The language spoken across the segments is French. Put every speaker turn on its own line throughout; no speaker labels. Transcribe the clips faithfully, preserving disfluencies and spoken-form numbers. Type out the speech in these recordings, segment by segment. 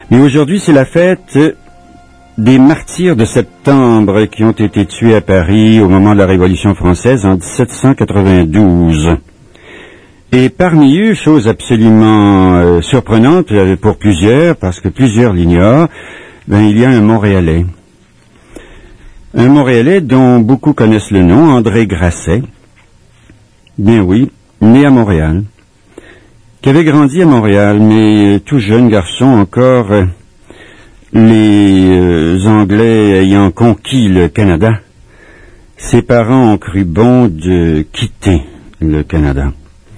Mais aujourd'hui, c'est la fête des martyrs de septembre qui ont été tués à Paris au moment de la Révolution française en dix-sept cent quatre-vingt-douze. Et parmi eux, chose absolument euh, surprenante euh, pour plusieurs, parce que plusieurs l'ignorent, ben, il y a un Montréalais. Un Montréalais dont beaucoup connaissent le nom, André Grasset. Bien oui, né à Montréal, qui avait grandi à Montréal, mais euh, tout jeune garçon encore, euh, les euh, Anglais ayant conquis le Canada, ses parents ont cru bon de quitter le Canada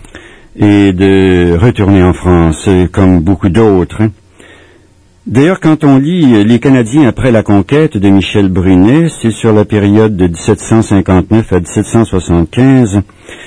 et de retourner en France, comme beaucoup d'autres. D'ailleurs, quand on lit Les Canadiens après la conquête de Michel Brunet, c'est sur la période de dix-sept cent cinquante-neuf à dix-sept cent soixante-quinze,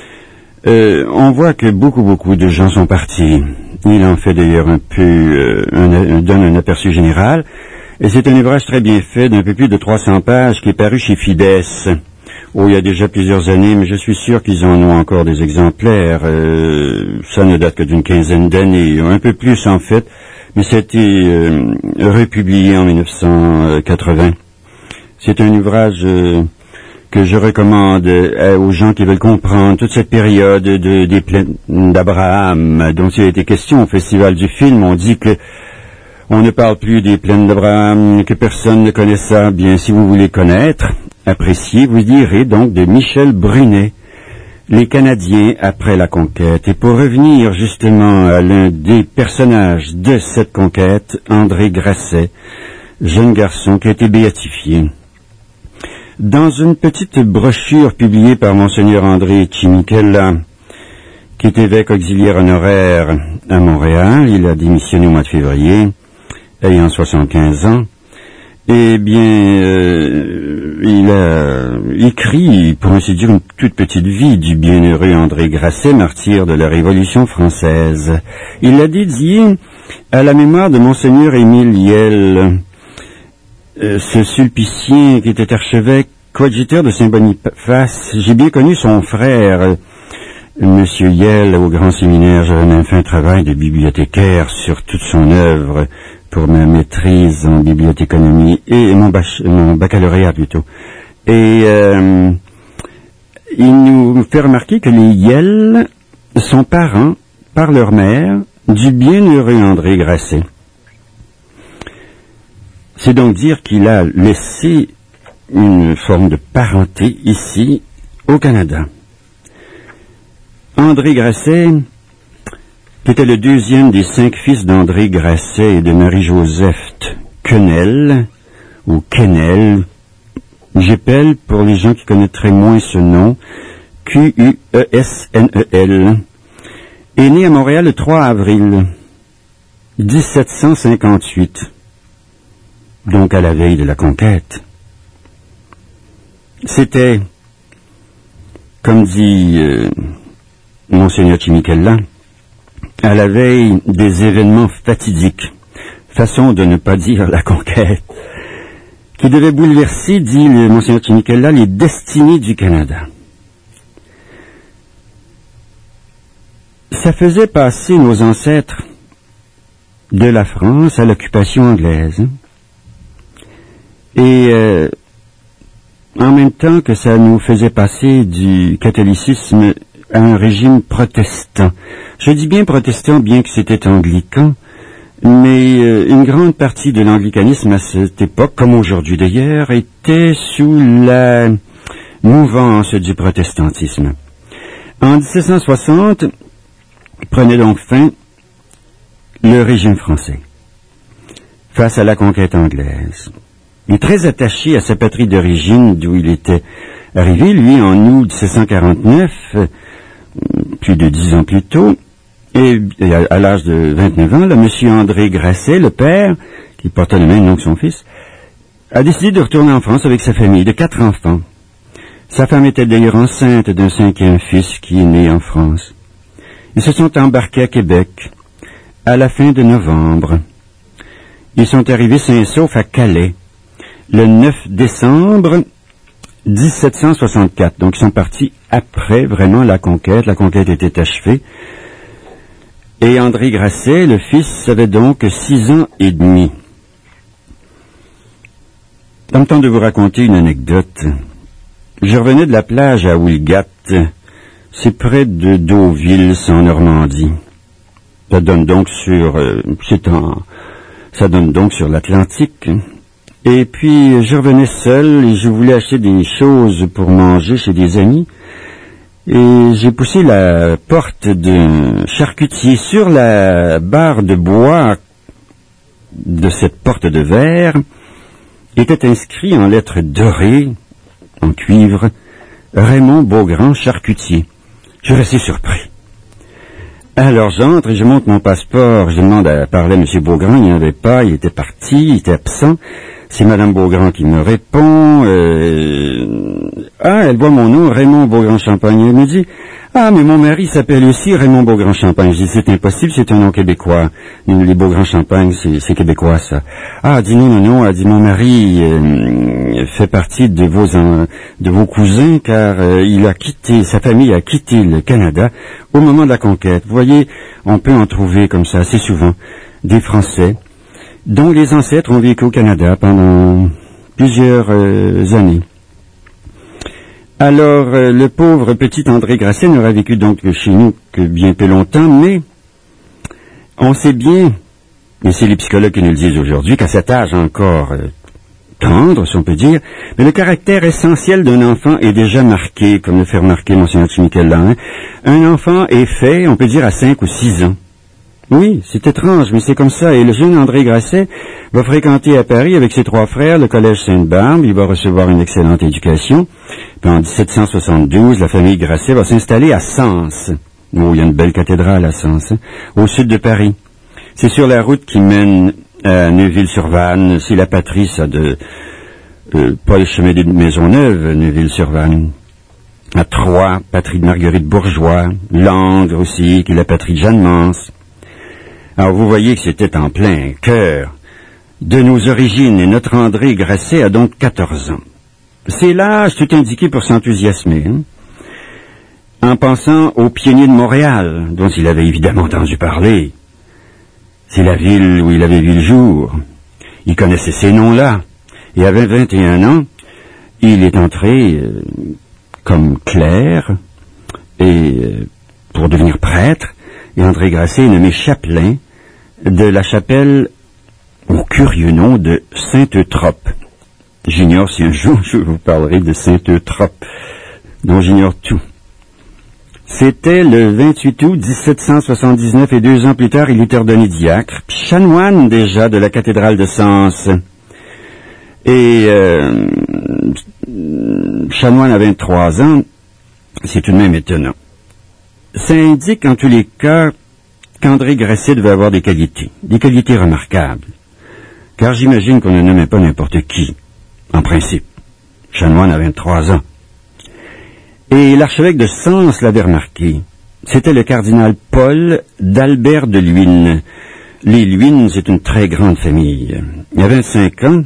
euh, on voit que beaucoup, beaucoup de gens sont partis. Il en fait d'ailleurs un peu, euh, un, un, donne un aperçu général, et c'est un ouvrage très bien fait d'un peu plus de trois cents pages qui est paru chez Fides. Oh, il y a déjà plusieurs années, mais je suis sûr qu'ils en ont encore des exemplaires. Euh, ça ne date que d'une quinzaine d'années, un peu plus en fait, mais ça a été euh, republié en mille neuf cent quatre-vingts. C'est un ouvrage euh, que je recommande euh, aux gens qui veulent comprendre toute cette période de, des plaines d'Abraham dont il a été question au Festival du film. On dit que on ne parle plus des plaines d'Abraham, que personne ne connaît ça. Bien, si vous voulez connaître, apprécier, vous direz donc de Michel Brunet, Les Canadiens après la conquête. Et pour revenir justement à l'un des personnages de cette conquête, André Grasset, jeune garçon qui a été béatifié. Dans une petite brochure publiée par Monseigneur André Chimichella, qui est évêque auxiliaire honoraire à Montréal, il a démissionné au mois de février, ayant soixante-quinze ans, eh bien, euh, il a écrit, pour ainsi dire, une toute petite vie du bienheureux André Grasset, martyr de la Révolution française. Il l'a dédié à la mémoire de Monseigneur Émile Yel, euh, ce sulpicien qui était archevêque coadjuteur de Saint-Boniface. J'ai bien connu son frère, euh, Monsieur Yel, au grand séminaire. J'avais même fait un travail de bibliothécaire sur toute son œuvre pour ma maîtrise en bibliothéconomie et mon, bach, mon baccalauréat plutôt. Et euh, il nous fait remarquer que les Yel sont parents, par leur mère, du bienheureux André Grasset. C'est donc dire qu'il a laissé une forme de parenté ici, au Canada. André Grasset, qui était le deuxième des cinq fils d'André Grasset et de Marie-Joseph Quesnel, ou Quesnel, j'appelle pour les gens qui connaîtraient moins ce nom, Q U E S N E L, est né à Montréal le trois avril dix-sept cent cinquante-huit, donc à la veille de la conquête. C'était, comme dit euh, Monseigneur Chimichella, à la veille des événements fatidiques, façon de ne pas dire la conquête, qui devait bouleverser, dit le Monseigneur Chimichella, les destinées du Canada. Ça faisait passer nos ancêtres de la France à l'occupation anglaise. Et euh, en même temps que ça nous faisait passer du catholicisme à un régime protestant. Je dis bien protestant, bien que c'était anglican, mais euh, une grande partie de l'anglicanisme à cette époque, comme aujourd'hui d'ailleurs, était sous la mouvance du protestantisme. En dix-sept cent soixante, prenait donc fin le régime français face à la conquête anglaise. Il est très attaché à sa patrie d'origine, d'où il était arrivé, lui, en août dix-sept cent quarante-neuf, plus de dix ans plus tôt, et à l'âge de vingt-neuf ans, le monsieur André Grasset, le père, qui portait le même nom que son fils, a décidé de retourner en France avec sa famille de quatre enfants. Sa femme était d'ailleurs enceinte d'un cinquième fils qui est né en France. Ils se sont embarqués à Québec à la fin de novembre. Ils sont arrivés sains et saufs à Calais le neuf décembre dix-sept cent soixante-quatre. Donc ils sont partis après vraiment la conquête. La conquête était achevée. Et André Grasset, le fils, avait donc six ans et demi. Il me tente de vous raconter une anecdote. Je revenais de la plage à Oulgat. C'est près de Deauville, c'est en Normandie. Ça donne donc sur, euh, c'est en, ça donne donc sur l'Atlantique. Et puis, je revenais seul et je voulais acheter des choses pour manger chez des amis. Et j'ai poussé la porte d'un charcutier. Sur la barre de bois de cette porte de verre était inscrit en lettres dorées, en cuivre, Raymond Beaugrand, charcutier. Je restais surpris. Alors j'entre et je montre mon passeport. Je demande à parler à M. Beaugrand. Il n'y en avait pas, il était parti, il était absent. C'est Mme Beaugrand qui me répond. Euh... Ah, elle voit mon nom, Raymond Beaugrand-Champagne. Elle me dit, ah, mais mon mari s'appelle aussi Raymond Beaugrand-Champagne. Je dis, c'est impossible, c'est un nom québécois. Les Beaugrand-Champagne, c'est, c'est québécois, ça. Ah, elle dit, non, non, non. Elle dit, mon mari euh, fait partie de vos, euh, de vos cousins, car euh, il a quitté, sa famille a quitté le Canada au moment de la conquête. Vous voyez, on peut en trouver comme ça assez souvent des Français dont les ancêtres ont vécu au Canada pendant plusieurs euh, années. Alors, euh, le pauvre petit André Grasset n'aura vécu donc chez nous que bien peu longtemps, mais on sait bien, et c'est les psychologues qui nous le disent aujourd'hui, qu'à cet âge encore euh, tendre, si on peut dire, mais le caractère essentiel d'un enfant est déjà marqué, comme le fait remarquer Monseigneur Michel Lain. Un enfant est fait, on peut dire, à cinq ou six ans. Oui, c'est étrange, mais c'est comme ça. Et le jeune André Grasset va fréquenter à Paris avec ses trois frères le collège Sainte-Barbe. Il va recevoir une excellente éducation. Puis en dix-sept cent soixante-douze, la famille Grasset va s'installer à Sens. Oh, il y a une belle cathédrale à Sens, hein, au sud de Paris. C'est sur la route qui mène à Neuville-sur-Vanne. C'est la patrie, ça, de... Euh, pas le chemin des Maisonneuve, Neuville-sur-Vanne. À Troyes, patrie de Marguerite Bourgeois. Langres aussi, qui est la patrie de Jeanne Mance. Alors, vous voyez que c'était en plein cœur de nos origines, et notre André Grasset a donc quatorze ans. C'est l'âge tout indiqué pour s'enthousiasmer, hein, en pensant aux pionniers de Montréal, dont il avait évidemment entendu parler. C'est la ville où il avait vu le jour. Il connaissait ces noms-là. Et avait vingt et un ans, il est entré euh, comme clerc, et euh, pour devenir prêtre, et André Grasset est nommé chapelain de la chapelle au curieux nom de Sainte-Eutrope. J'ignore si un jour je vous parlerai de Sainte-Eutrope, dont j'ignore tout. C'était le vingt-huit août dix-sept cent soixante-dix-neuf et deux ans plus tard, il est ordonné diacre, puis chanoine déjà de la cathédrale de Sens. Et euh, chanoine à vingt-trois ans, c'est tout de même étonnant. Ça indique en tous les cas qu'André Grasset devait avoir des qualités, des qualités remarquables. Car j'imagine qu'on ne nommait pas n'importe qui, en principe. Chanoine à vingt-trois ans. Et l'archevêque de Sens l'avait remarqué. C'était le cardinal Paul d'Albert de Luynes. Les Luynes, c'est une très grande famille. Il y a vingt-cinq ans,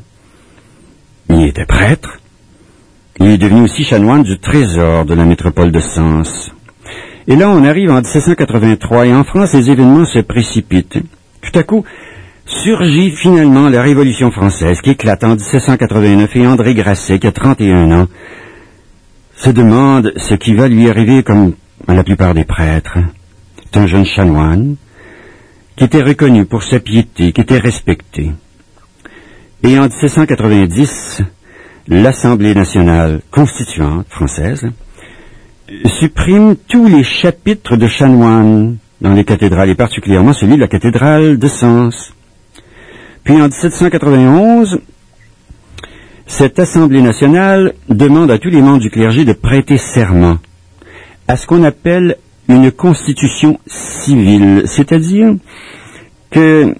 il était prêtre. Il est devenu aussi chanoine du trésor de la métropole de Sens. Et là, on arrive en dix-sept cent quatre-vingt-trois, et en France, les événements se précipitent. Tout à coup, surgit finalement la Révolution française, qui éclate en dix-sept cent quatre-vingt-neuf, et André Grasset, qui a trente et un ans, se demande ce qui va lui arriver comme à la plupart des prêtres. C'est un jeune chanoine, qui était reconnu pour sa piété, qui était respecté. Et en dix-sept cent quatre-vingt-dix, l'Assemblée nationale constituante française supprime tous les chapitres de chanoines dans les cathédrales, et particulièrement celui de la cathédrale de Sens. Puis en dix-sept cent quatre-vingt-onze, cette Assemblée nationale demande à tous les membres du clergé de prêter serment à ce qu'on appelle une constitution civile, c'est-à-dire que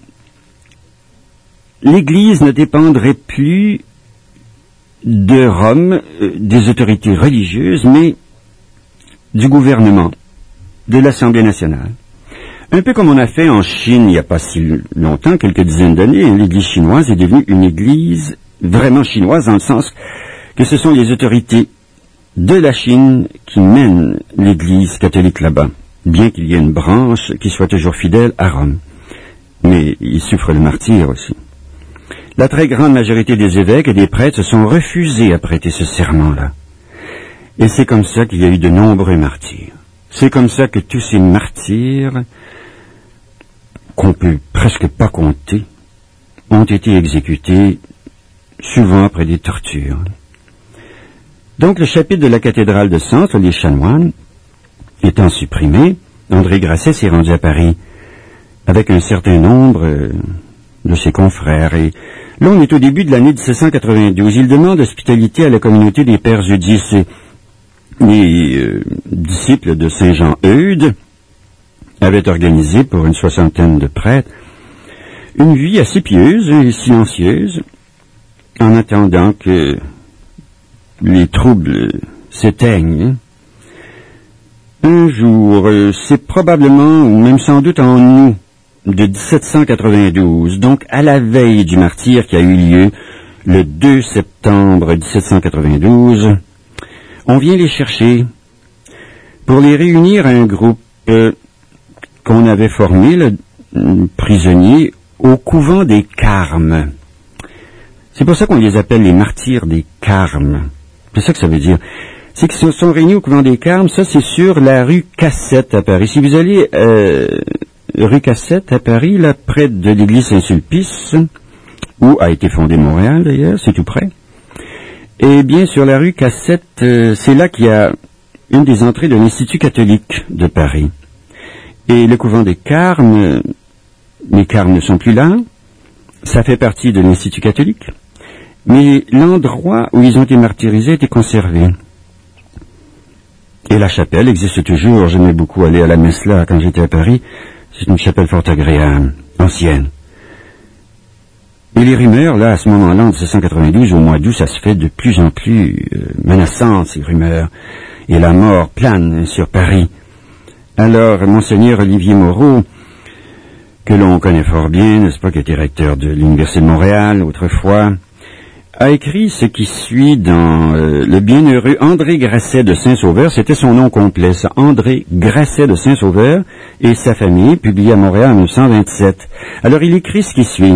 l'Église ne dépendrait plus de Rome, euh, des autorités religieuses, mais du gouvernement, de l'Assemblée nationale. Un peu comme on a fait en Chine il n'y a pas si longtemps, quelques dizaines d'années, hein, l'Église chinoise est devenue une Église vraiment chinoise, dans le sens que ce sont les autorités de la Chine qui mènent l'Église catholique là-bas. bien qu'il y ait une branche qui soit toujours fidèle à Rome. Mais il souffre le martyre aussi. La très grande majorité des évêques et des prêtres se sont refusés à prêter ce serment-là. Et c'est comme ça qu'il y a eu de nombreux martyrs. C'est comme ça que tous ces martyrs, qu'on peut presque pas compter, ont été exécutés, souvent après des tortures. Donc le chapitre de la cathédrale de Centre, les chanoines, étant supprimé, André Grasset s'est rendu à Paris avec un certain nombre euh, de ses confrères. Et là, on est au début de l'année dix-sept cent quatre-vingt-douze. Il demande hospitalité à la communauté des Pères Eudices. Les euh, disciples de Saint Jean Eudes avaient organisé pour une soixantaine de prêtres une vie assez pieuse et silencieuse, en attendant que les troubles s'éteignent. Un jour, euh, c'est probablement, ou même sans doute en août de dix-sept cent quatre-vingt-douze, donc à la veille du martyre qui a eu lieu le deux septembre dix-sept cent quatre-vingt-douze, on vient les chercher pour les réunir à un groupe euh, qu'on avait formé, le euh, prisonnier, au couvent des Carmes. C'est pour ça qu'on les appelle les martyrs des Carmes. C'est ça que ça veut dire. C'est qu'ils se sont réunis au couvent des Carmes. Ça, c'est sur la rue Cassette à Paris. Si vous allez euh, rue Cassette à Paris, là, près de l'église Saint-Sulpice, où a été fondé Montréal d'ailleurs, c'est tout près. Eh bien, sur la rue Cassette, euh, c'est là qu'il y a une des entrées de l'Institut catholique de Paris. Et le couvent des Carmes, euh, les Carmes ne sont plus là, ça fait partie de l'Institut catholique, mais l'endroit où ils ont été martyrisés était conservé. Et la chapelle existe toujours. J'aimais beaucoup aller à la messe là quand j'étais à Paris. C'est une chapelle fort agréable, ancienne. Et les rumeurs, là, à ce moment-là, en dix-sept cent quatre-vingt-douze, au mois d'août, ça se fait de plus en plus euh, menaçant, ces rumeurs. Et la mort plane sur Paris. Alors, Monseigneur Olivier Moreau, que l'on connaît fort bien, n'est-ce pas, qui était recteur de l'Université de Montréal autrefois, a écrit ce qui suit dans euh, le bienheureux André Grasset de Saint-Sauveur. C'était son nom complet, ça, André Grasset de Saint-Sauveur, et sa famille, publié à Montréal en mille neuf cent vingt-sept. Alors, il écrit ce qui suit.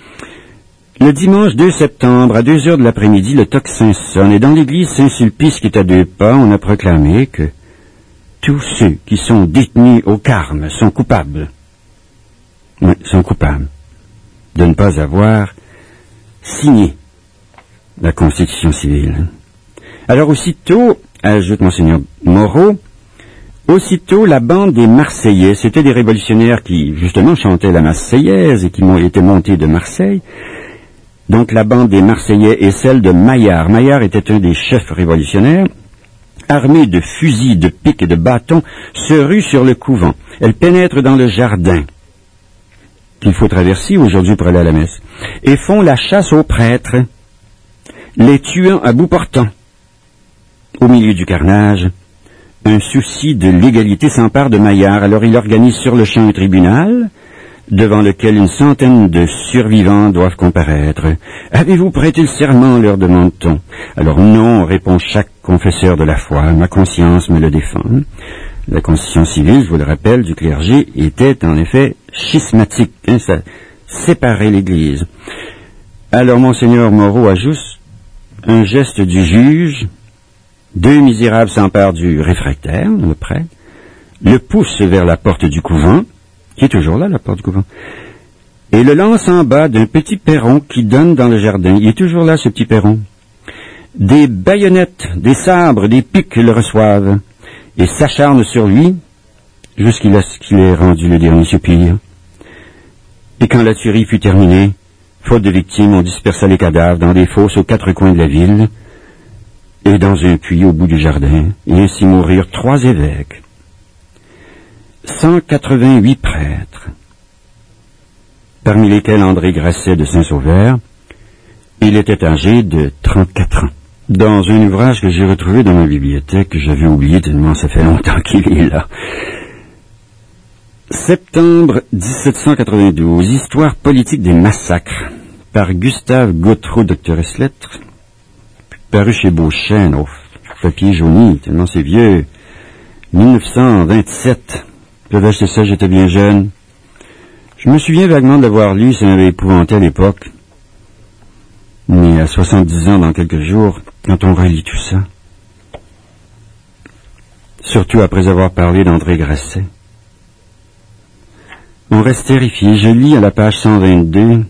Le dimanche deux septembre, à deux heures de l'après-midi, le tocsin sonne, et dans l'église Saint-Sulpice, qui est à deux pas, on a proclamé que tous ceux qui sont détenus au Carme sont coupables. Oui, sont coupables de ne pas avoir signé la Constitution civile. Alors aussitôt, ajoute Monseigneur Moreau, aussitôt la bande des Marseillais, c'était des révolutionnaires qui justement chantaient la Marseillaise et qui étaient montés de Marseille. Donc la bande des Marseillais et celle de Maillard. Maillard était un des chefs révolutionnaires, armés de fusils, de piques et de bâtons, se ruent sur le couvent. Elle pénètre dans le jardin qu'il faut traverser aujourd'hui pour aller à la messe, et font la chasse aux prêtres, les tuant à bout portant. Au milieu du carnage, un souci de légalité s'empare de Maillard. Alors il organise sur le champ un tribunal, devant lequel une centaine de survivants doivent comparaître. « Avez-vous prêté le serment ?» leur demande-t-on. Alors non, répond chaque confesseur de la foi, « ma conscience me le défend. » La constitution civile, je vous le rappelle, du clergé était en effet schismatique, hein, ça séparait l'Église. Alors Monseigneur Moreau ajoute un geste du juge, deux misérables s'emparent du réfractaire, le prêtre, le poussent vers la porte du couvent, qui est toujours là, la porte du couvent, et le lance en bas d'un petit perron qui donne dans le jardin. Il est toujours là, ce petit perron. Des baïonnettes, des sabres, des piques le reçoivent, et s'acharnent sur lui, jusqu'à ce qu'il ait rendu le dernier soupir. Et quand la tuerie fut terminée, faute de victimes, on dispersa les cadavres dans des fosses aux quatre coins de la ville, et dans un puits au bout du jardin, et ainsi mourirent trois évêques, cent quatre-vingt-huit prêtres, parmi lesquels André Grasset de Saint-Sauveur. Il était âgé de trente-quatre ans. Dans un ouvrage que j'ai retrouvé dans ma bibliothèque, que j'avais oublié tellement ça fait longtemps qu'il est là. Septembre dix-sept cent quatre-vingt-douze, Histoire politique des massacres, par Gustave Gautreau, docteur ès lettres, paru chez Beauchesne, au papier jauni, tellement c'est vieux, mille neuf cent vingt-sept. J'avais acheté ça, j'étais bien jeune. Je me souviens vaguement de l'avoir lu, ça m'avait épouvanté à l'époque. Mais à soixante-dix ans, dans quelques jours, quand on relit tout ça, surtout après avoir parlé d'André Grasset, on reste terrifié. Je lis à la page cent vingt-deux,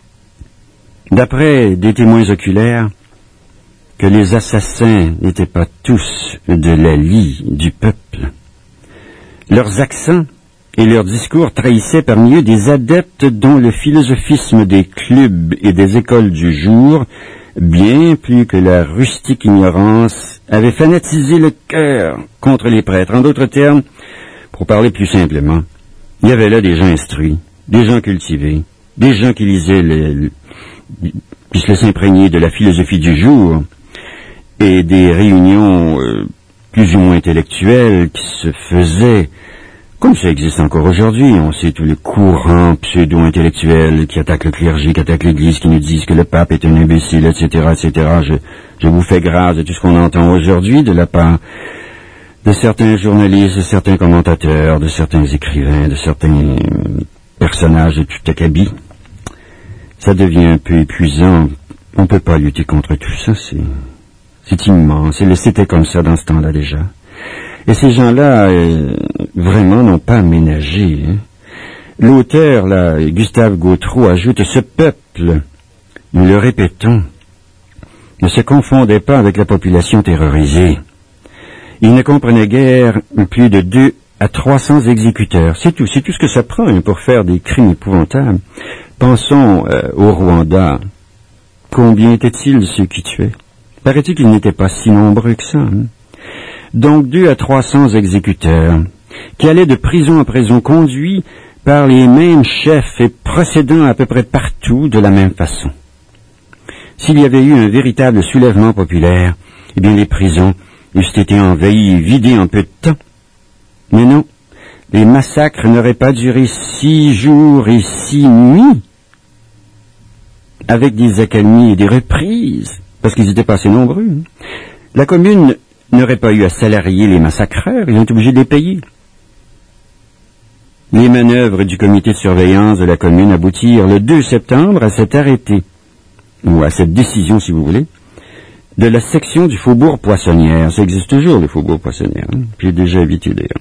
d'après des témoins oculaires, que les assassins n'étaient pas tous de la lie du peuple. Leurs accents et leurs discours trahissaient parmi eux des adeptes dont le philosophisme des clubs et des écoles du jour, bien plus que la rustique ignorance, avait fanatisé le cœur contre les prêtres. En d'autres termes, pour parler plus simplement, il y avait là des gens instruits, des gens cultivés, des gens qui lisaient, le, qui se laissaient imprégner de la philosophie du jour, et des réunions euh, plus ou moins intellectuelles qui se faisaient, comme ça existe encore aujourd'hui. On sait tous les courants pseudo-intellectuels qui attaquent le clergé, qui attaquent l'Église, qui nous disent que le pape est un imbécile, et cetera, et cetera. Je, je vous fais grâce de tout ce qu'on entend aujourd'hui de la part de certains journalistes, de certains commentateurs, de certains écrivains, de certains personnages de tout acabit. Ça devient un peu épuisant. On ne peut pas lutter contre tout ça, c'est... C'est immense. C'était comme ça dans ce temps-là déjà. Et ces gens-là, euh, vraiment, n'ont pas aménagé. Hein. L'auteur, là, Gustave Gautreau, ajoute « Ce peuple, nous le répétons, ne se confondait pas avec la population terrorisée. Il ne comprenait guère plus de deux à trois cents exécuteurs. C'est tout. C'est tout ce que ça prend hein, pour faire des crimes épouvantables. Pensons euh, au Rwanda. Combien étaient-ils de ceux qui tuaient? Paraît-il qu'ils n'étaient pas si nombreux que ça. Hein? Donc deux à trois cents exécuteurs, qui allaient de prison en prison, conduits par les mêmes chefs et procédant à peu près partout de la même façon. S'il y avait eu un véritable soulèvement populaire, eh bien les prisons eussent été envahies et vidées en peu de temps. Mais non, les massacres n'auraient pas duré six jours et six nuits, avec des accalmies et des reprises, parce qu'ils étaient pas assez nombreux. La commune n'aurait pas eu à salarier les massacreurs, ils ont été obligés de les payer. Les manœuvres du comité de surveillance de la commune aboutirent le deux septembre à cet arrêté, ou à cette décision si vous voulez, de la section du faubourg Poissonnière. Ça existe toujours, le faubourg Poissonnière, hein? J'ai déjà évité d'ailleurs.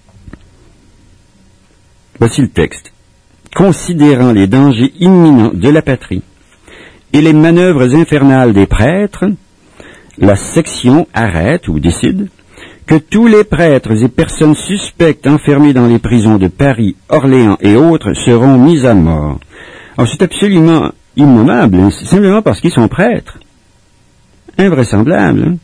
Voici le texte. Considérant les dangers imminents de la patrie et les manœuvres infernales des prêtres, la section arrête ou décide que tous les prêtres et personnes suspectes enfermés dans les prisons de Paris, Orléans et autres seront mis à mort. Alors c'est absolument immonable, hein, simplement parce qu'ils sont prêtres. Invraisemblable. Hein?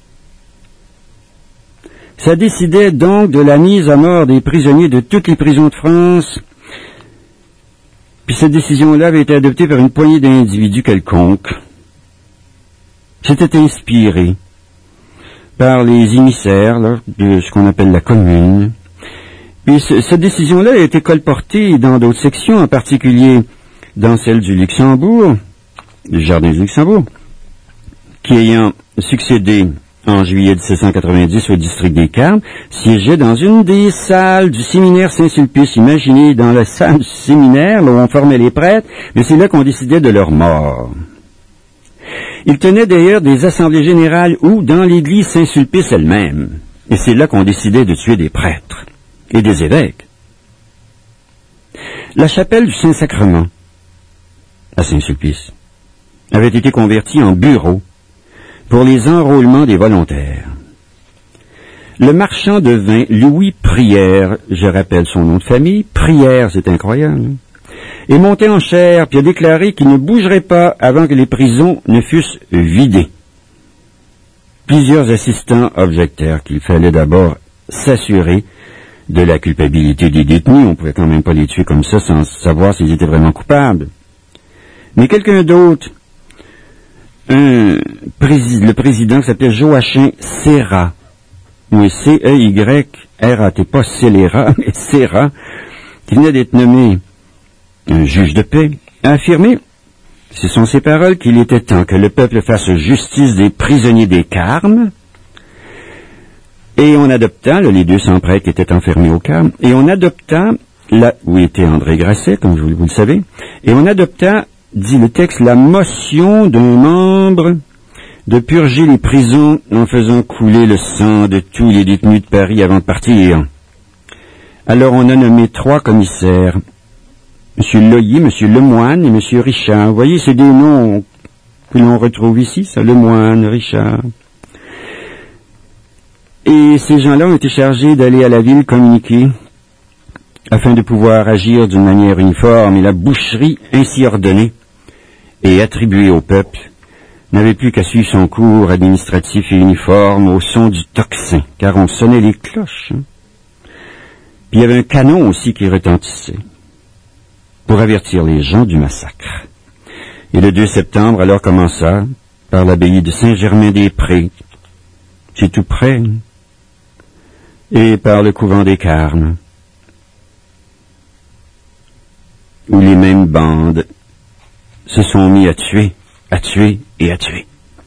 Ça décidait donc de la mise à mort des prisonniers de toutes les prisons de France. Puis cette décision-là avait été adoptée par une poignée d'individus quelconques. C'était inspiré par les émissaires là, de ce qu'on appelle la commune. Puis ce, cette décision-là a été colportée dans d'autres sections, en particulier dans celle du Luxembourg, du Jardin du Luxembourg, qui ayant succédé en juillet dix-sept cent quatre-vingt-dix au district des Carmes, siégeait dans une des salles du séminaire Saint-Sulpice. Imaginez, dans la salle du séminaire, là où on formait les prêtres, mais c'est là qu'on décidait de leur mort. Il tenait d'ailleurs des assemblées générales ou dans l'église Saint-Sulpice elle-même. Et c'est là qu'on décidait de tuer des prêtres et des évêques. La chapelle du Saint-Sacrement, à Saint-Sulpice, avait été convertie en bureau pour les enrôlements des volontaires. Le marchand de vin Louis Prière, je rappelle son nom de famille, Prière, c'est incroyable, hein? est monté en chair, puis a déclaré qu'il ne bougerait pas avant que les prisons ne fussent vidées. Plusieurs assistants objectèrent qu'il fallait d'abord s'assurer de la culpabilité des détenus. On ne pouvait quand même pas les tuer comme ça sans savoir s'ils étaient vraiment coupables. Mais quelqu'un d'autre, un président, le président qui s'appelait Joachim Serra, oui, C E Y R A T, pas Scélérat, mais Serra, qui venait d'être nommé un juge de paix, a affirmé, ce sont ses paroles, qu'il était temps que le peuple fasse justice des prisonniers des Carmes Et on adopta, là, les deux cents prêtres qui étaient enfermés au Carme, et on adopta, là où était André Grasset, comme vous, vous le savez, et on adopta, dit le texte, la motion d'un membre de purger les prisons en faisant couler le sang de tous les détenus de Paris avant de partir. Alors on a nommé trois commissaires, M. Loyer, M. Lemoine et M. Richard. Vous voyez, c'est des noms que l'on retrouve ici, ça, Lemoine, Richard. Et ces gens-là ont été chargés d'aller à la ville communiquer afin de pouvoir agir d'une manière uniforme, et la boucherie ainsi ordonnée et attribuée au peuple n'avait plus qu'à suivre son cours administratif et uniforme au son du tocsin, car on sonnait les cloches. Hein. Puis il y avait un canon aussi qui retentissait pour avertir les gens du massacre. Et le deux septembre alors commença par l'abbaye de Saint-Germain-des-Prés, c'est tout près, hein, et par le couvent des Carmes, où les mêmes bandes se sont mis à tuer, à tuer et à tuer.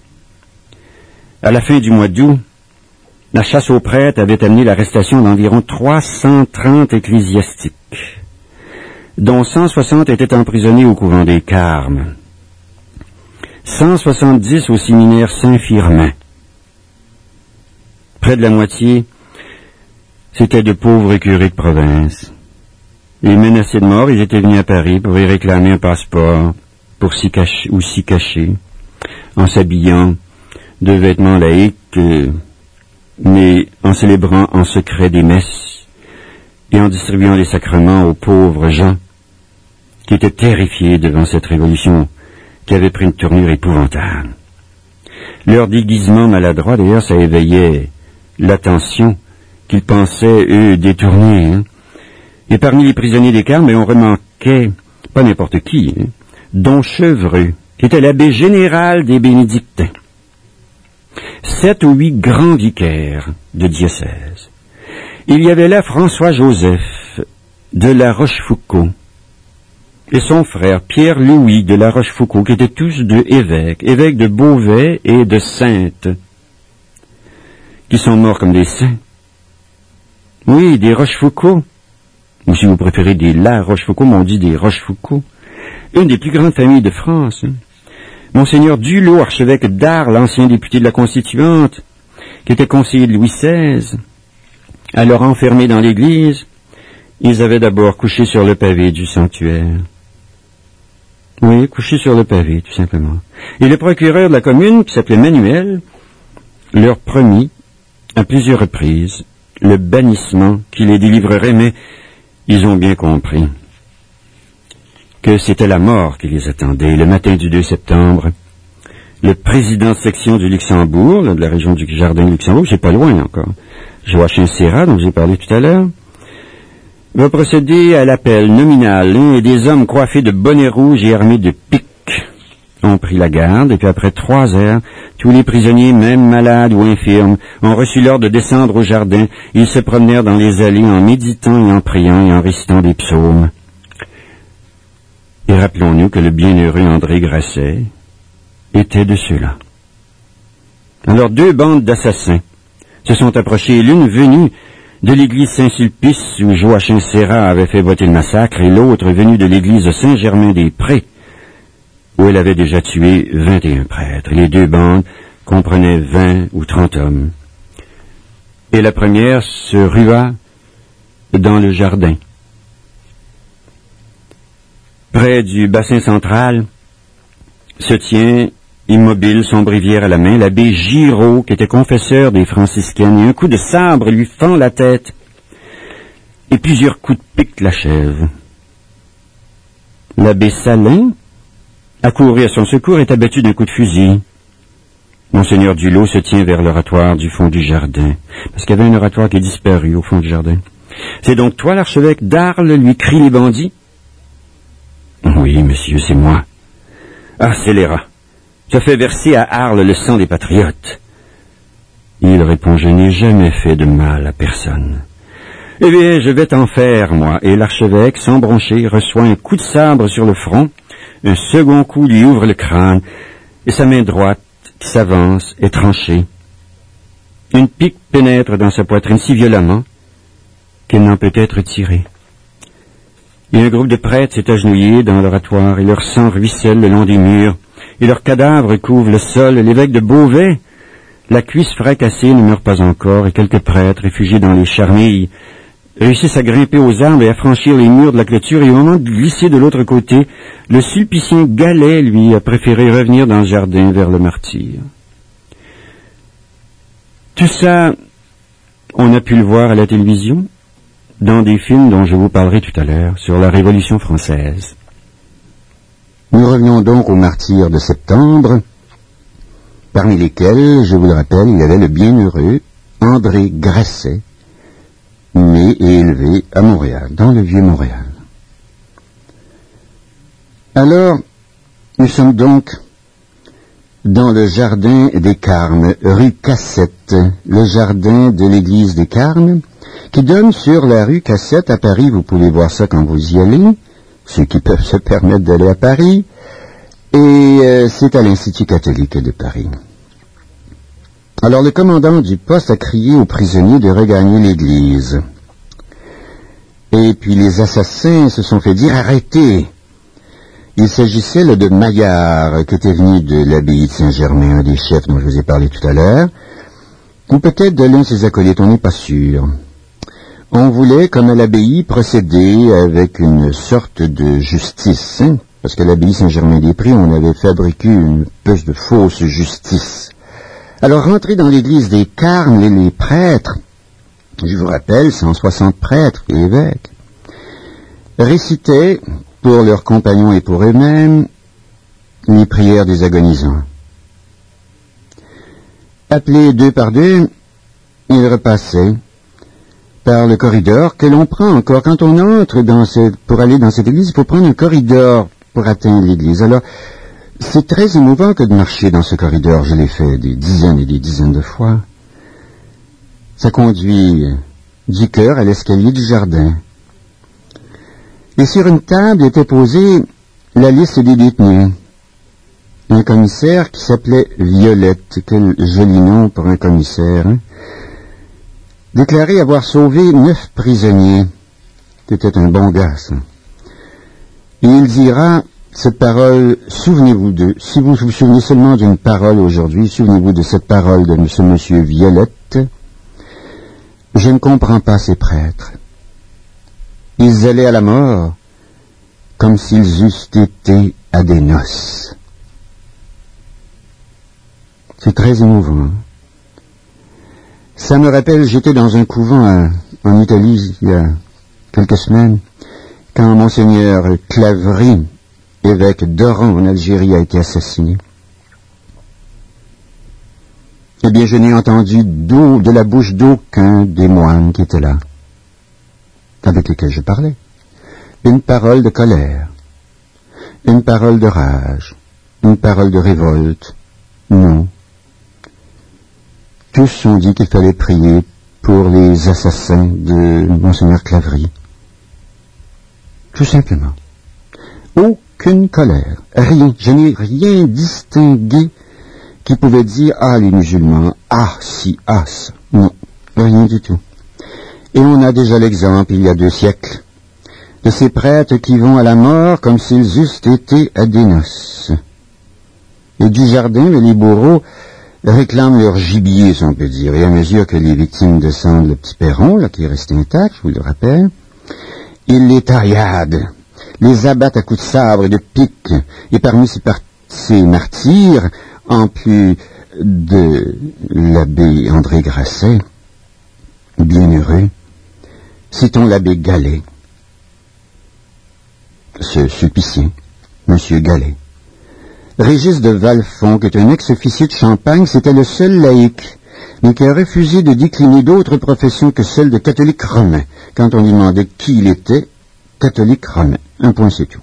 À la fin du mois d'août, la chasse aux prêtres avait amené l'arrestation d'environ trois cent trente ecclésiastiques, dont cent soixante étaient emprisonnés au couvent des Carmes, cent soixante-dix au séminaire Saint-Firmin. Près de la moitié, c'étaient de pauvres curés de province. Et menacés de mort, ils étaient venus à Paris pour y réclamer un passeport pour s'y cacher, ou s'y cacher, en s'habillant de vêtements laïques, euh, mais en célébrant en secret des messes et en distribuant les sacrements aux pauvres gens qui étaient terrifiés devant cette révolution qui avait pris une tournure épouvantable. Leur déguisement maladroit, d'ailleurs, ça éveillait l'attention qu'ils pensaient, eux, détourner. Hein. Et parmi les prisonniers des Carmes, on remarquait, pas n'importe qui, hein, dont Chevreux, qui était l'abbé général des Bénédictins. Sept ou huit grands vicaires de diocèse. Il y avait là François-Joseph de la Rochefoucauld et son frère Pierre-Louis de la Rochefoucauld, qui étaient tous deux évêques, évêques de Beauvais et de Saintes, qui sont morts comme des saints. Oui, des Rochefoucauld, ou si vous préférez des La Rochefoucauld, mais on dit des Rochefoucauld, une des plus grandes familles de France. Hein. Monseigneur Dulot, archevêque d'Arles, l'ancien député de la Constituante, qui était conseiller de Louis seize, alors enfermés dans l'église, ils avaient d'abord couché sur le pavé du sanctuaire. Oui, couché sur le pavé, tout simplement. Et le procureur de la commune, qui s'appelait Manuel, leur promit, à plusieurs reprises, le bannissement qui les délivrerait, mais ils ont bien compris que c'était la mort qui les attendait. Le matin du deux septembre, le président de section du Luxembourg, là, de la région du Jardin du Luxembourg, c'est pas loin encore, Joachim Serra, dont j'ai parlé tout à l'heure, va procéder à l'appel nominal, hein, et des hommes coiffés de bonnets rouges et armés de piques ont pris la garde, et puis après trois heures, tous les prisonniers, même malades ou infirmes, ont reçu l'ordre de descendre au jardin. Ils se promenèrent dans les allées en méditant et en priant et en récitant des psaumes. Et rappelons-nous que le bienheureux André Grasset était de ceux-là. Alors deux bandes d'assassins se sont approchées, l'une venue de l'église Saint-Sulpice où Joachim Serra avait fait voter le massacre, et l'autre venue de l'église de Saint-Germain-des-Prés où elle avait déjà tué vingt et un prêtres. Les deux bandes comprenaient vingt ou trente hommes. Et la première se rua dans le jardin. Près du bassin central se tient, immobile, son bréviaire à la main, l'abbé Giraud, qui était confesseur des franciscaines, et un coup de sabre lui fend la tête, et plusieurs coups de pique l'achèvent. L'abbé Salin, accouru à son secours, est abattu d'un coup de fusil. Monseigneur Dulot se tient vers l'oratoire du fond du jardin, parce qu'il y avait un oratoire qui est disparu au fond du jardin. « C'est donc toi, l'archevêque d'Arles » lui crient les bandits. « Oui, monsieur, c'est moi. »« Ah, scélérat, tu as fait verser à Arles le sang des patriotes. » Il répond « Je n'ai jamais fait de mal à personne. »« Eh bien, je vais t'en faire, moi. » Et l'archevêque, sans broncher, reçoit un coup de sabre sur le front. Un second coup lui ouvre le crâne, et sa main droite, qui s'avance, est tranchée. une pique pénètre dans sa poitrine si violemment qu'elle n'en peut être tirée. Et un groupe de prêtres s'est agenouillé dans l'oratoire, et leur sang ruisselle le long des murs, et leurs cadavres couvrent le sol. L'évêque de Beauvais, la cuisse fracassée, ne meurt pas encore, et quelques prêtres, réfugiés dans les charmilles, réussissent à grimper aux arbres et à franchir les murs de la clôture, et au moment de glisser de l'autre côté, le sulpicien Gallet, lui, a préféré revenir dans le jardin vers le martyr. Tout ça, on a pu le voir à la télévision, dans des films dont je vous parlerai tout à l'heure, sur la Révolution française. Nous revenons donc aux martyrs de septembre, parmi lesquels, je vous le rappelle, il y avait le bienheureux André Grasset, né et élevé à Montréal, dans le Vieux-Montréal. Alors, nous sommes donc dans le jardin des Carmes, rue Cassette, le jardin de l'église des Carmes, qui donne sur la rue Cassette à Paris. Vous pouvez voir ça quand vous y allez, ceux qui peuvent se permettre d'aller à Paris, et euh, c'est à l'Institut catholique de Paris. Alors le commandant du poste a crié aux prisonniers de regagner l'église. Et puis les assassins se sont fait dire « Arrêtez !» Il s'agissait là de Maillard, qui était venu de l'abbaye de Saint-Germain, un des chefs dont je vous ai parlé tout à l'heure, ou peut-être de l'un de ses acolytes, on n'est pas sûr. On voulait, comme à l'abbaye, procéder avec une sorte de justice, hein, parce qu'à l'abbaye Saint-Germain-des-Prés, on avait fabriqué une espèce de fausse justice. Alors, rentrer dans l'église des Carmes, les, les prêtres, je vous rappelle, cent soixante prêtres et évêques, récitaient, pour leurs compagnons et pour eux-mêmes, les prières des agonisants. Appelés deux par deux, ils repassaient par le corridor que l'on prend encore. Quand on entre dans cette, pour aller dans cette église, il faut prendre un corridor pour atteindre l'église. Alors, c'est très émouvant que de marcher dans ce corridor. Je l'ai fait des dizaines et des dizaines de fois. Ça conduit du chœur à l'escalier du jardin. Et sur une table était posée la liste des détenus. Un commissaire qui s'appelait Violette, quel joli nom pour un commissaire, hein, déclaré avoir sauvé neuf prisonniers. C'était un bon gars, ça. Et il dira cette parole, souvenez-vous de, si vous vous souvenez seulement d'une parole aujourd'hui, souvenez-vous de cette parole de ce monsieur Violette. Je ne comprends pas ces prêtres. Ils allaient à la mort comme s'ils eussent été à des noces. C'est très émouvant. Ça me rappelle, j'étais dans un couvent à, en Italie il y a quelques semaines, quand Monseigneur Claverie, évêque d'Oran en Algérie, a été assassiné. Eh bien, je n'ai entendu d'eau, de la bouche d'aucun des moines qui étaient là, avec lesquels je parlais, une parole de colère, une parole de rage, une parole de révolte. Non. Tous ont dit qu'il fallait prier pour les assassins de Monseigneur Claverie. Tout simplement. Aucune colère, rien. Je n'ai rien distingué qui pouvait dire « Ah, les musulmans, ah, si, ah, ça ». Non, rien du tout. Et on a déjà l'exemple, il y a deux siècles, de ces prêtres qui vont à la mort comme s'ils eussent été à des noces. Et du jardin, les bourreaux réclament leur gibier, si on peut dire, et à mesure que les victimes descendent le petit perron, là, qui est resté intact, je vous le rappelle, ils les tailladent, les abattent à coups de sabre et de pique, et parmi ces, par- ces martyrs, en plus de l'abbé André Grasset, bienheureux, citons l'abbé Gallet, ce sulpicien, monsieur Gallet. Régis de Valfond, qui est un ex-officier de Champagne, c'était le seul laïc, mais qui a refusé de décliner d'autres professions que celle de catholique romain, quand on lui demandait qui il était, catholique romain. Un point, c'est tout.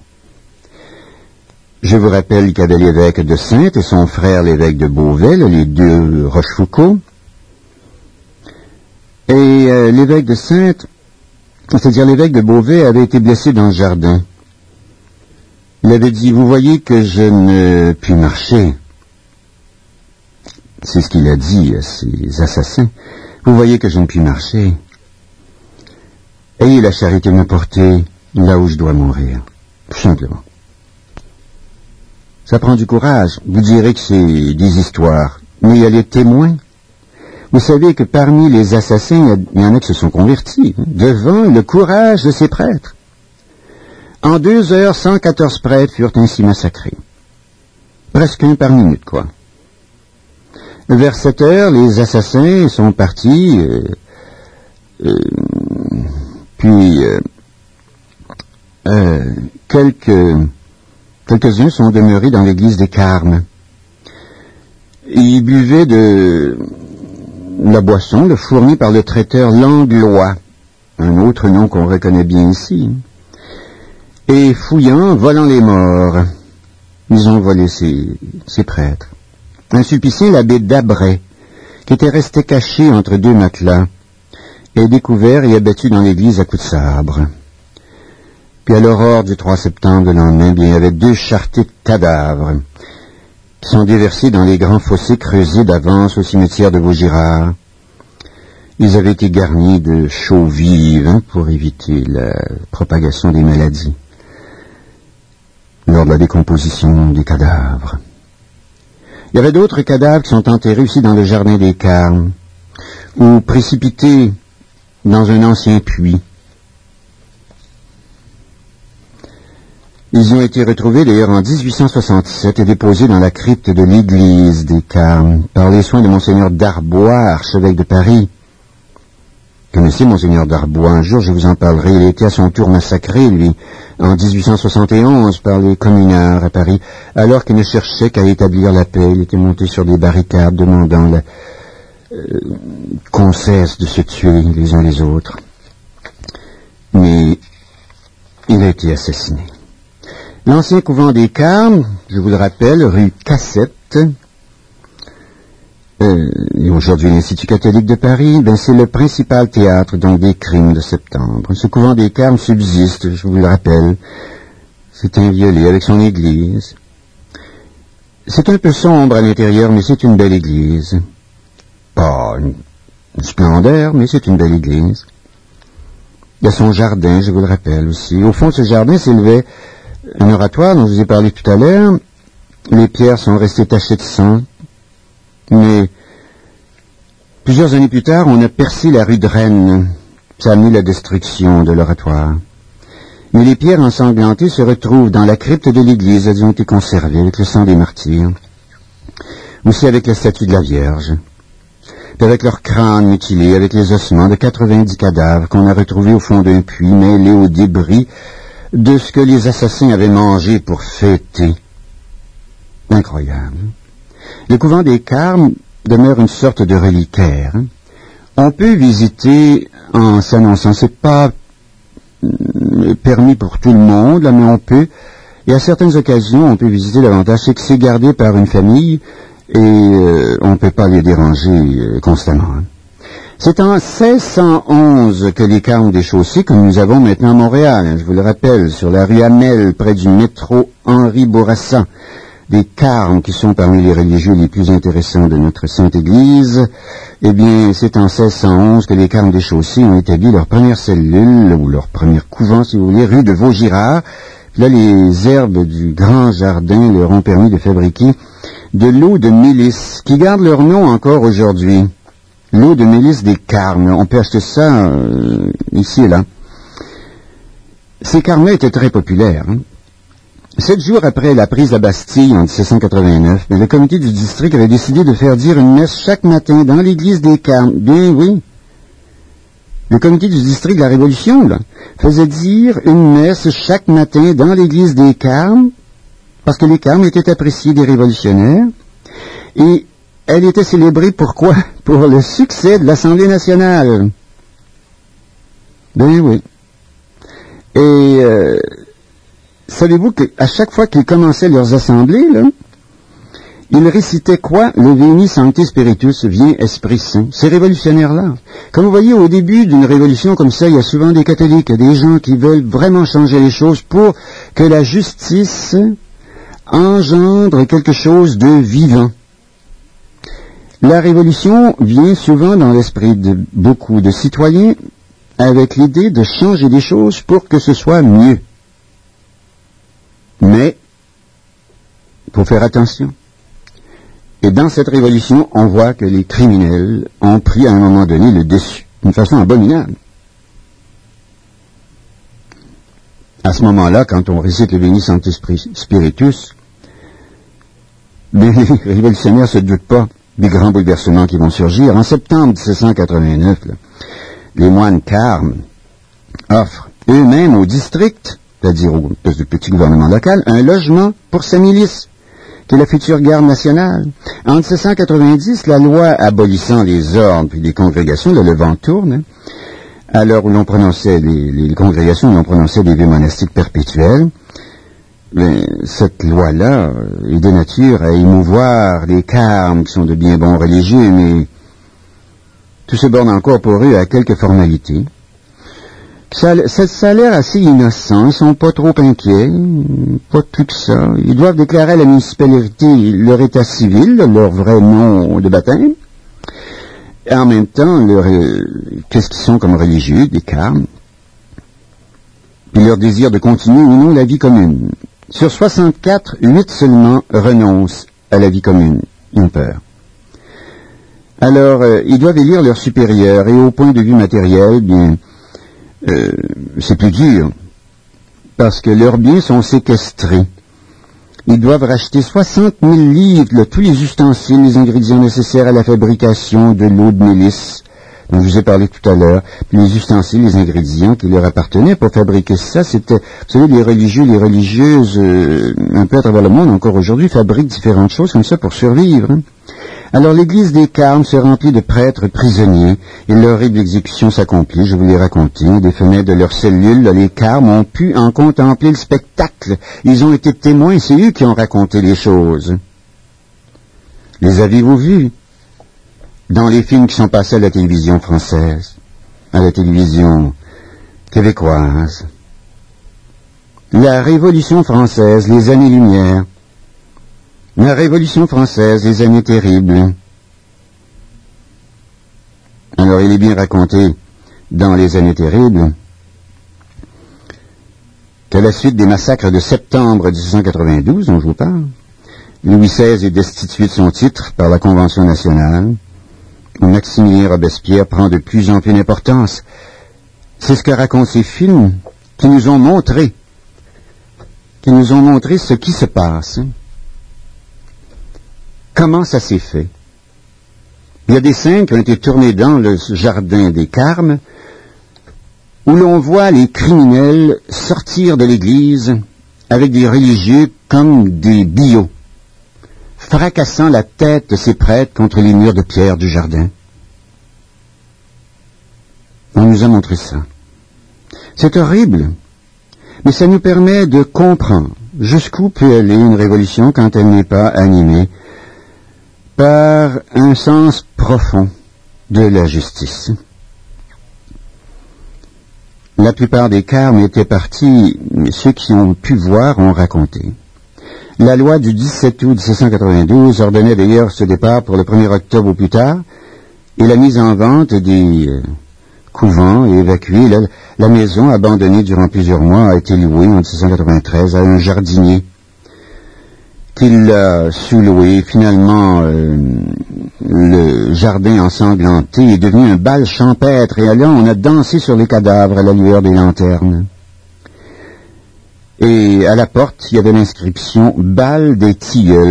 Je vous rappelle qu'il y avait l'évêque de Saintes et son frère l'évêque de Beauvais, les deux Rochefoucauld. Et euh, l'évêque de Saintes, c'est-à-dire l'évêque de Beauvais, avait été blessé dans le jardin. Il avait dit, vous voyez que je ne puis marcher. C'est ce qu'il a dit à ses assassins. Vous voyez que je ne puis marcher. Ayez la charité de me porter là où je dois mourir. Tout simplement. Ça prend du courage. Vous direz que c'est des histoires. Mais il y a les témoins. Vous savez que parmi les assassins, il y en a qui se sont convertis, hein, devant le courage de ces prêtres. En deux heures, cent quatorze prêtres furent ainsi massacrés. Presque un par minute, quoi. Vers sept heures, les assassins sont partis, euh, euh, puis euh, euh, quelques, quelques-uns sont demeurés dans l'église des Carmes. Ils buvaient de la boisson, le fournie par le traiteur Langlois, un autre nom qu'on reconnaît bien ici. Et fouillant, volant les morts, ils ont volé ces, ces prêtres. Un sulpicien, l'abbé d'Abray, qui était resté caché entre deux matelas, est découvert et abattu dans l'église à coups de sabre. Puis à l'aurore du trois septembre, le lendemain, bien, il y avait deux charretées de cadavres qui sont déversés dans les grands fossés creusés d'avance au cimetière de Vaugirard. Ils avaient été garnis de chaux vives, hein, pour éviter la propagation des maladies lors de la décomposition des cadavres. Il y avait d'autres cadavres qui sont enterrés aussi dans le jardin des Carmes, ou précipités dans un ancien puits. Ils ont été retrouvés d'ailleurs en dix-huit cent soixante-sept et déposés dans la crypte de l'église des Carmes par les soins de Monseigneur Darbois, archevêque de Paris. Connaissez Monseigneur Darbois, un jour je vous en parlerai, il a été à son tour massacré, lui, en dix-huit cent soixante et onze par les communards à Paris, alors qu'il ne cherchait qu'à établir la paix. Il était monté sur des barricades demandant la, euh, qu'on cesse de se tuer les uns les autres. Mais il a été assassiné. L'ancien couvent des Carmes, je vous le rappelle, rue Cassette, euh, et aujourd'hui l'Institut catholique de Paris, ben c'est le principal théâtre donc des crimes de septembre. Ce couvent des Carmes subsiste, je vous le rappelle. C'est inviolé avec son église. C'est un peu sombre à l'intérieur, mais c'est une belle église. Pas une, une splendeur, mais c'est une belle église. Il y a son jardin, je vous le rappelle aussi. Au fond de ce jardin s'élevait un oratoire dont je vous ai parlé tout à l'heure. Les pierres sont restées tachées de sang. Mais plusieurs années plus tard, on a percé la rue de Rennes. Ça a amené la destruction de l'oratoire. Mais les pierres ensanglantées se retrouvent dans la crypte de l'église. Elles ont été conservées avec le sang des martyrs. Aussi avec la statue de la Vierge. Puis avec leur crâne mutilé, avec les ossements de quatre-vingt-dix cadavres qu'on a retrouvés au fond d'un puits, mêlés aux débris de ce que les assassins avaient mangé pour fêter. Incroyable. Le couvent des Carmes demeure une sorte de reliquaire. On peut visiter en s'annonçant. C'est pas permis pour tout le monde, là, mais on peut. Et à certaines occasions, on peut visiter davantage. C'est que c'est gardé par une famille et euh, on ne peut pas les déranger euh, constamment. C'est en seize cent onze que les Carmes des Chaussées, que nous avons maintenant à Montréal, je vous le rappelle, sur la rue Hamel, près du métro Henri Bourassa, des Carmes qui sont parmi les religieux les plus intéressants de notre Sainte Église, eh bien, c'est en seize cent onze que les Carmes des Chaussées ont établi leur première cellule, ou leur premier couvent, si vous voulez, rue de Vaugirard. Là, les herbes du grand jardin leur ont permis de fabriquer de l'eau de mélisse, qui garde leur nom encore aujourd'hui. L'eau de mélisse des Carmes. On peut acheter ça euh, ici et là. Ces carmets étaient très populaires. Hein. Sept jours après la prise de la Bastille en dix-sept cent quatre-vingt-neuf, le comité du district avait décidé de faire dire une messe chaque matin dans l'église des Carmes. Bien oui. Le comité du district de la Révolution là, faisait dire une messe chaque matin dans l'église des Carmes, parce que les Carmes étaient appréciés des révolutionnaires, et elle était célébrée pourquoi? Pour le succès de l'Assemblée nationale. Ben oui. Et euh, savez-vous qu'à chaque fois qu'ils commençaient leurs assemblées, là, ils récitaient quoi? Le Veni Sancte Spiritus, vient Esprit Saint. Ces révolutionnaires-là. Comme vous voyez, au début d'une révolution comme ça, il y a souvent des catholiques, il y a des gens qui veulent vraiment changer les choses pour que la justice engendre quelque chose de vivant. La révolution vient souvent dans l'esprit de beaucoup de citoyens avec l'idée de changer des choses pour que ce soit mieux. Mais, il faut faire attention. Et dans cette révolution, on voit que les criminels ont pris à un moment donné le dessus, d'une façon abominable. À ce moment-là, quand on récite le Veni Sancte Spiritus, les révolutionnaires ne se doutent pas des grands bouleversements qui vont surgir. En septembre dix-sept cent quatre-vingt-neuf, là, les moines carmes offrent eux-mêmes au district, c'est-à-dire au petit gouvernement local, un logement pour sa milice, qui est la future garde nationale. En dix-sept cent quatre-vingt-dix, la loi abolissant les ordres et les congrégations, le vent tourne, hein, à l'heure où l'on prononçait les, les congrégations, où l'on prononçait des vœux monastiques perpétuels, mais cette loi-là est de nature à émouvoir les carmes qui sont de bien bons religieux, mais tout se borne encore pour eux à quelques formalités. Ça, ça, ça a l'air assez innocent, ils sont pas trop inquiets, pas plus que ça. Ils doivent déclarer à la municipalité leur état civil, leur vrai nom de baptême, et en même temps, leur, euh, qu'est-ce qu'ils sont comme religieux, des carmes, puis leur désir de continuer ou non la vie commune. Sur soixante-quatre, huit seulement renoncent à la vie commune. Ils ont peur. Alors, euh, ils doivent élire leurs supérieurs, et au point de vue matériel, bien, euh, c'est plus dur, parce que leurs biens sont séquestrés. Ils doivent racheter soixante mille livres, là, tous les ustensiles, les ingrédients nécessaires à la fabrication de l'eau de mélisse, dont je vous ai parlé tout à l'heure, puis les ustensiles, les ingrédients qui leur appartenaient pour fabriquer ça. C'était, vous savez, les religieux, les religieuses, euh, un peu à travers le monde, encore aujourd'hui, fabriquent différentes choses comme ça pour survivre. Hein. Alors l'église des Carmes se remplit de prêtres prisonniers, et l'horrible exécution s'accomplit, je vous l'ai raconté. Des fenêtres de leurs cellules, là, les Carmes ont pu en contempler le spectacle. Ils ont été témoins, c'est eux qui ont raconté les choses. Les avez-vous vus dans les films qui sont passés à la télévision française, à la télévision québécoise? La Révolution française, les années-lumière. La Révolution française, les années terribles. Alors, il est bien raconté dans les années terribles qu'à la suite des massacres de septembre dix-sept cent quatre-vingt-douze, dont je vous parle, Louis seize est destitué de son titre par la Convention nationale. Maximilien Robespierre prend de plus en plus d'importance. C'est ce que racontent ces films qui nous ont montré, qui nous ont montré ce qui se passe. Comment ça s'est fait? Il y a des scènes qui ont été tournées dans le jardin des Carmes où l'on voit les criminels sortir de l'église avec des religieux comme des billots, fracassant la tête de ces prêtres contre les murs de pierre du jardin. On nous a montré ça. C'est horrible, mais ça nous permet de comprendre jusqu'où peut aller une révolution quand elle n'est pas animée par un sens profond de la justice. La plupart des Carmes étaient partis, mais ceux qui ont pu voir ont raconté. La loi du dix-sept août dix-sept cent quatre-vingt-douze ordonnait d'ailleurs ce départ pour le premier octobre au plus tard, et la mise en vente des euh, couvents et évacués. La, la maison, abandonnée durant plusieurs mois, a été louée en dix-sept cent quatre-vingt-treize à un jardinier qui l'a sous-loué. Finalement, euh, le jardin ensanglanté est devenu un bal champêtre, et là, on a dansé sur les cadavres à la lueur des lanternes. Et à la porte, il y avait l'inscription « Bal des tilleuls »,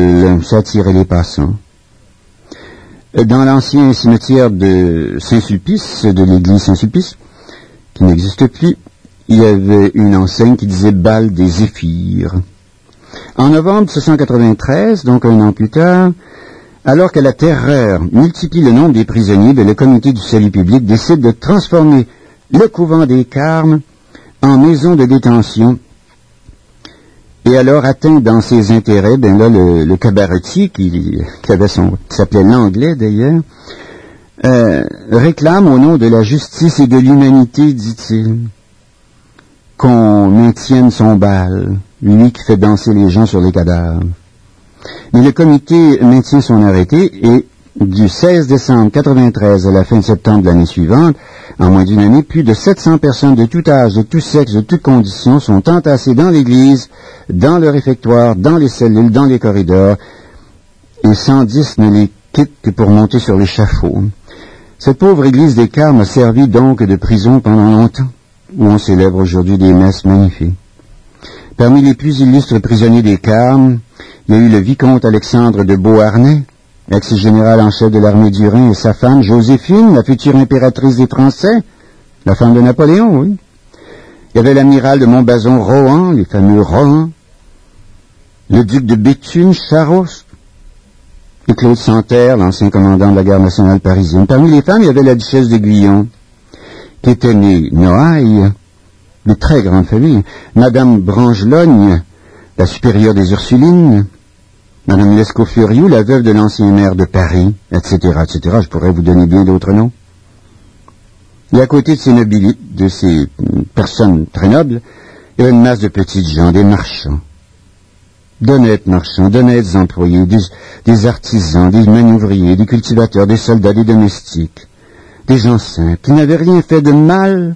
ça attirait les passants. Dans l'ancien cimetière de Saint-Sulpice, de l'église Saint-Sulpice, qui n'existe plus, il y avait une enseigne qui disait « Bal des zéphyrs ». En novembre dix-sept cent quatre-vingt-treize, donc un an plus tard, alors que la terreur multiplie le nombre des prisonniers, le comité du salut public décide de transformer le couvent des Carmes en maison de détention. Et alors, atteint dans ses intérêts, ben là, le, le cabaretier, qui, qui avait son, qui s'appelait l'Anglais d'ailleurs, euh, réclame au nom de la justice et de l'humanité, dit-il, qu'on maintienne son bal, lui qui fait danser les gens sur les cadavres. Mais le comité maintient son arrêté et du seize décembre quatre-vingt-treize à la fin de septembre de l'année suivante, en moins d'une année, plus de sept cents personnes de tout âge, de tout sexe, de toutes conditions sont entassées dans l'église, dans le réfectoire, dans les cellules, dans les corridors, et cent dix ne les quittent que pour monter sur l'échafaud. Cette pauvre église des Carmes a servi donc de prison pendant longtemps, où on célèbre aujourd'hui des messes magnifiques. Parmi les plus illustres prisonniers des Carmes, il y a eu le vicomte Alexandre de Beauharnais, ex-général en chef de l'armée du Rhin, et sa femme Joséphine, la future impératrice des Français, la femme de Napoléon, oui. Il y avait l'amiral de Montbazon Rohan, les fameux Rohan, le duc de Béthune, Charros, et Claude Santerre, l'ancien commandant de la garde nationale parisienne. Parmi les femmes, il y avait la duchesse de Guyon, qui était née Noailles, de très grande famille, Madame Brangelogne, la supérieure des Ursulines, Madame Lescaut-Furiou, la veuve de l'ancien maire de Paris, et cetera, et cetera. Je pourrais vous donner bien d'autres noms. Et à côté de ces nobili- de ces personnes très nobles, il y avait une masse de petites gens, des marchands, d'honnêtes marchands, d'honnêtes employés, des, des artisans, des manœuvriers, des cultivateurs, des soldats, des domestiques, des gens simples, qui n'avaient rien fait de mal.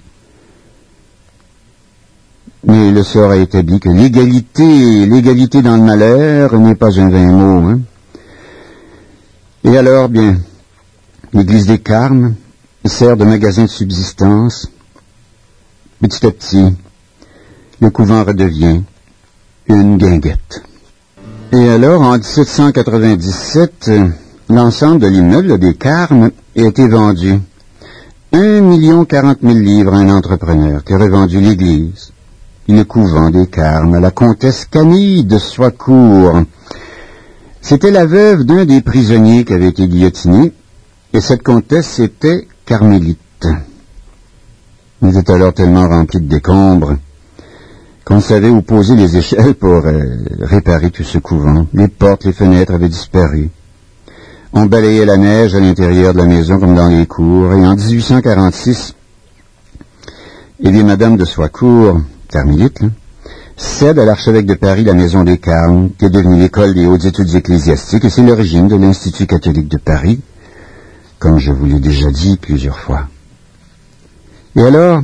Mais le sort a établi que l'égalité, l'égalité dans le malheur n'est pas un vain mot. Hein? Et alors, bien, l'église des Carmes sert de magasin de subsistance. Petit à petit, le couvent redevient une guinguette. Et alors, en dix-sept cent quatre-vingt-dix-sept, l'ensemble de l'immeuble des Carmes a été vendu. Un million quarante mille livres à un entrepreneur qui a revendu l'église, le couvent des Carmes, à la comtesse Camille de Soicourt. C'était la veuve d'un des prisonniers qui avait été guillotiné, et cette comtesse était carmélite. Elle était alors tellement remplie de décombres qu'on savait où poser les échelles pour euh, réparer tout ce couvent. Les portes, les fenêtres avaient disparu. On balayait la neige à l'intérieur de la maison comme dans les cours, et en dix-huit cent quarante-six, eh bien, Madame de Soicourt, carmélite, là, cède à l'archevêque de Paris la maison des Carmes, qui est devenue l'école des hautes études ecclésiastiques, et c'est l'origine de l'Institut catholique de Paris, comme je vous l'ai déjà dit plusieurs fois. Et alors,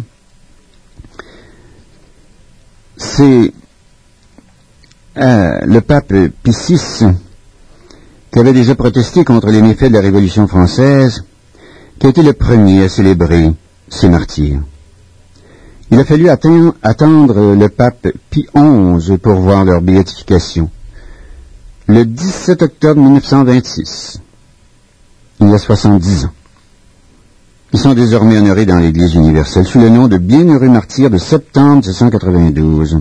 c'est euh, le pape Pie six, qui avait déjà protesté contre les méfaits de la Révolution française, qui a été le premier à célébrer ces martyrs. Il a fallu atteindre, attendre le pape Pie onze pour voir leur béatification. Le dix-sept octobre mille neuf cent vingt-six, il y a soixante-dix ans. Ils sont désormais honorés dans l'Église universelle sous le nom de bienheureux martyrs de septembre mille sept cent quatre-vingt-douze.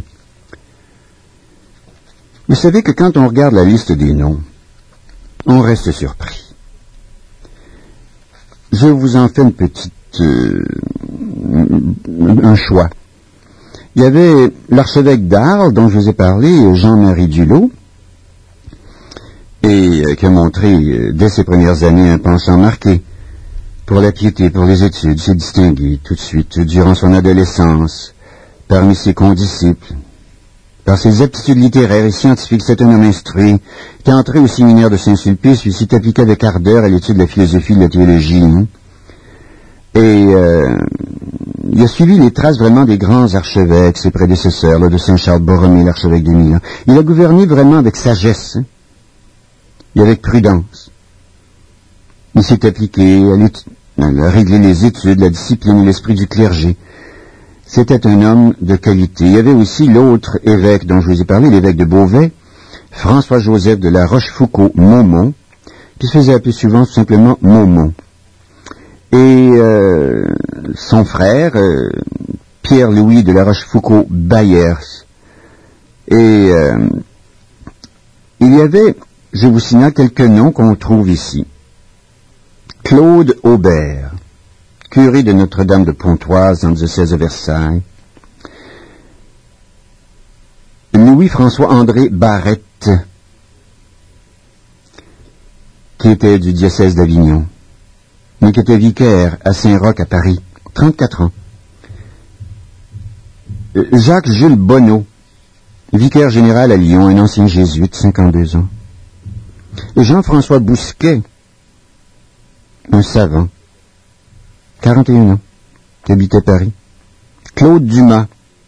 Vous savez que quand on regarde la liste des noms, on reste surpris. Je vous en fais une petite, euh, un choix. Il y avait l'archevêque d'Arles, dont je vous ai parlé, Jean-Marie Dulot, et euh, qui a montré, euh, dès ses premières années, un penchant marqué pour la piété, pour les études. S'est distingué tout de suite, durant son adolescence, parmi ses condisciples. Par ses aptitudes littéraires et scientifiques, c'est un homme instruit, qui est entré au séminaire de Saint-Sulpice, puis s'est appliqué avec ardeur à l'étude de la philosophie et de la théologie. Hein. Et euh, il a suivi les traces vraiment des grands archevêques, ses prédécesseurs, là, de Saint-Charles Borromée, l'archevêque de Milan. Il a gouverné vraiment avec sagesse, hein, et avec prudence. Il s'est appliqué à, à régler les études, la discipline et l'esprit du clergé. C'était un homme de qualité. Il y avait aussi l'autre évêque dont je vous ai parlé, l'évêque de Beauvais, François-Joseph de la Rochefoucauld-Maumont, qui se faisait appeler souvent tout simplement Maumont. Et euh, son frère, euh, Pierre-Louis de la Rochefoucauld-Bayers. Et euh, il y avait, je vous signale quelques noms qu'on trouve ici. Claude Aubert, curé de Notre-Dame de Pontoise dans le diocèse de Versailles. Louis-François-André Barrette, qui était du diocèse d'Avignon, mais qui était vicaire à Saint-Roch à Paris, trente-quatre ans. Jacques-Jules Bonneau, vicaire général à Lyon, un ancien jésuite, cinquante-deux ans. Et Jean-François Bousquet,
un savant, quarante et un ans, qui habitait Paris. Claude Dumas,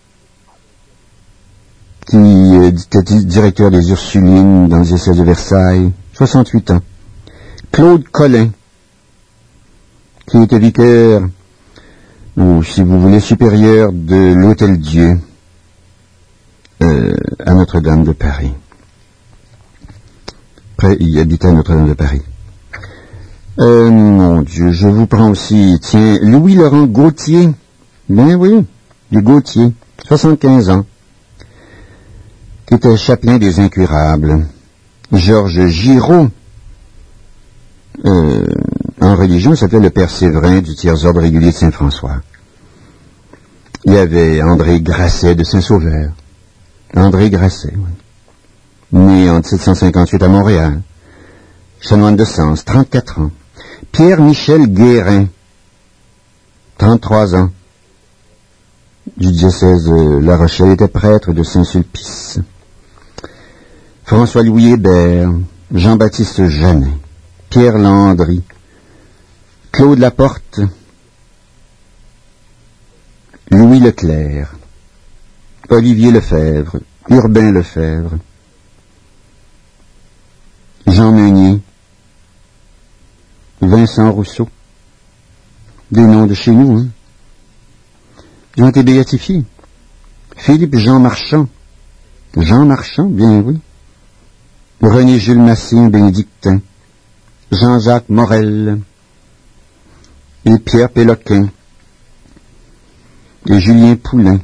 qui était directeur des Ursulines dans le diocèse de Versailles, soixante-huit ans. Claude Collin, qui était vicaire, ou si vous voulez, supérieur de l'Hôtel-Dieu euh, à Notre-Dame de Paris. Après, il habitait à Notre-Dame de Paris. Euh, mon Dieu, je vous prends aussi, tiens, Louis-Laurent Gauthier, ben oui, du Gauthier, soixante-quinze ans, qui était chapelain des Incurables. Georges Giraud, euh, en religion, s'appelait le Père Séverin du Tiers-Ordre régulier de Saint-François. Il y avait André Grasset de Saint-Sauveur. André Grasset, oui. Né en dix-sept cent cinquante-huit à Montréal. Chanoine de Sens, trente-quatre ans. Pierre-Michel Guérin, trente-trois ans. Du diocèse de La Rochelle, était prêtre de Saint-Sulpice. François-Louis Hébert, Jean-Baptiste Jeannet, Pierre Landry, Claude Laporte, Louis Leclerc, Olivier Lefebvre, Urbain Lefebvre, Jean Meunier, Vincent Rousseau, des noms de chez nous, hein. Ils ont été béatifiés. Philippe Jean Marchand, Jean Marchand, bien oui. René Jules Massé, bénédictin, Jean-Jacques Morel, et Pierre Péloquin, et Julien Poulain,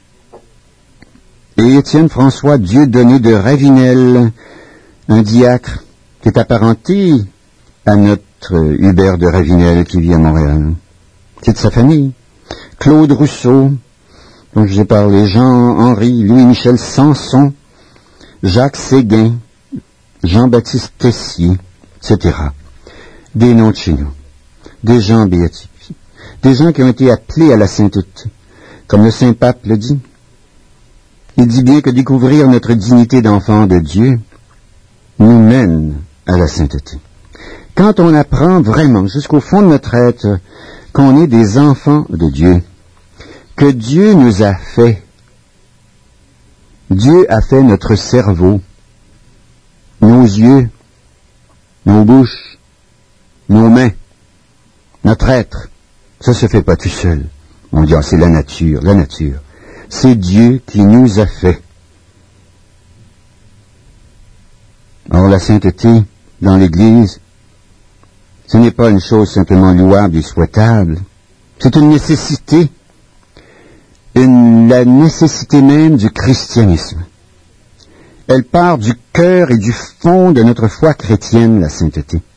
et Étienne François Dieudonné de Ravinel, un diacre qui est apparenté à notre Hubert de Ravinel qui vit à Montréal. C'est de sa famille. Claude Rousseau, dont je vous ai parlé, Jean-Henri, Louis-Michel Sanson, Jacques Séguin, Jean-Baptiste Tessier, et cetera. Des noms de chez nous. Des gens béatifiés. Des gens qui ont été appelés à la sainteté. Comme le Saint-Pape le dit. Il dit bien que découvrir notre dignité d'enfant de Dieu nous mène à la sainteté. Quand on apprend vraiment, jusqu'au fond de notre être, qu'on est des enfants de Dieu, que Dieu nous a fait, Dieu a fait notre cerveau, nos yeux, nos bouches, nos mains, notre être. Ça se fait pas tout seul. On dit, ah, c'est la nature, la nature. C'est Dieu qui nous a fait. Or, la sainteté dans l'Église, ce n'est pas une chose simplement louable et souhaitable. C'est une nécessité, une, la nécessité même du christianisme. Elle part du cœur et du fond de notre foi chrétienne, la sainteté.